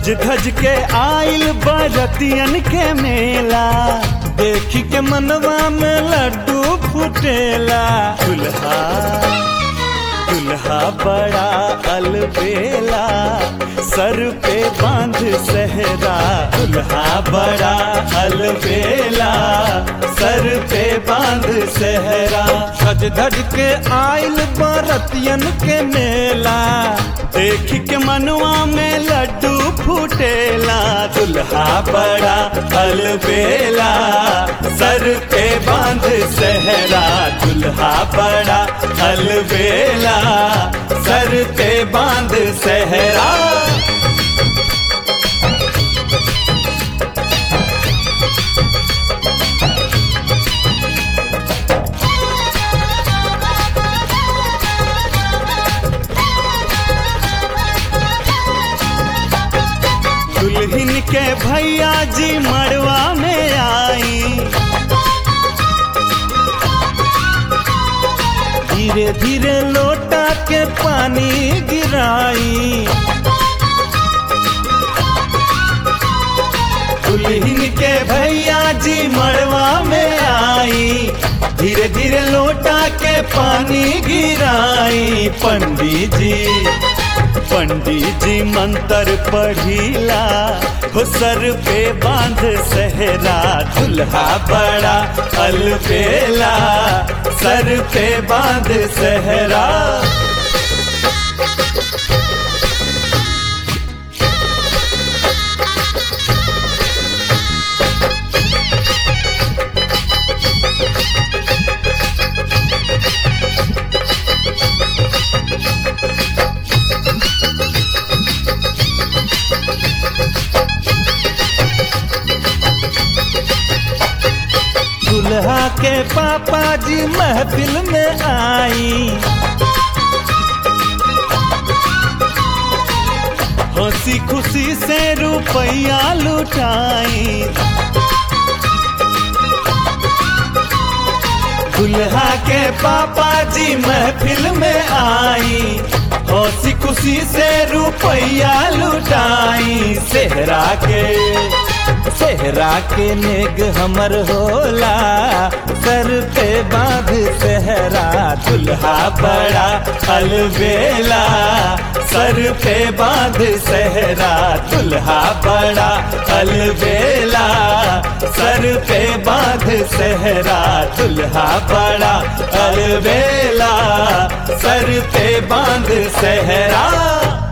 धज के आइल बरतियन के मेला, देखी के मनवा में लड्डू फुटेला। दुल्हा दुल्हा बड़ा अलबेला, सर पे बांध सहरा। दुल्हा बड़ा अलबेला, सर पे बांध सहरा। सज धज के आइल बरतियन के मेला, देखी के मनवा में लड्डू फूटेला। दुल्हा बड़ा अलबेला, सर पे बांध सहरा। दुल्हा बड़ा अलबेला, सर पे बांध सहरा। दुल्हन के भैया जी मड़वा में आई, धीरे धीरे लोटा के पानी गिराई। दुल्हन के भैया जी मड़वा में आई, धीरे धीरे लोटा के पानी गिराई। पंडित जी मंत्र पढ़ीला, हो सर पे बांध सहरा। दुल्हा बड़ा अलबेला, सर पे बांध सहरा। दुल्हा के पापा जी महफिल में आई, हंसी खुशी से रुपया लुटाई। दुल्हा के पापा जी महफिल में आई, हंसी खुशी से रुपया लुटाई। सेहरा के नेग हमर होला, सर पे बांध सहरा। दुल्हा बड़ा अलबेला, सर पे बांध सहरा। दुल्हा बड़ा अलबेला, सर पे बांध सहरा। दुल्हा बड़ा अलबेला, सर पे बांध सहरा।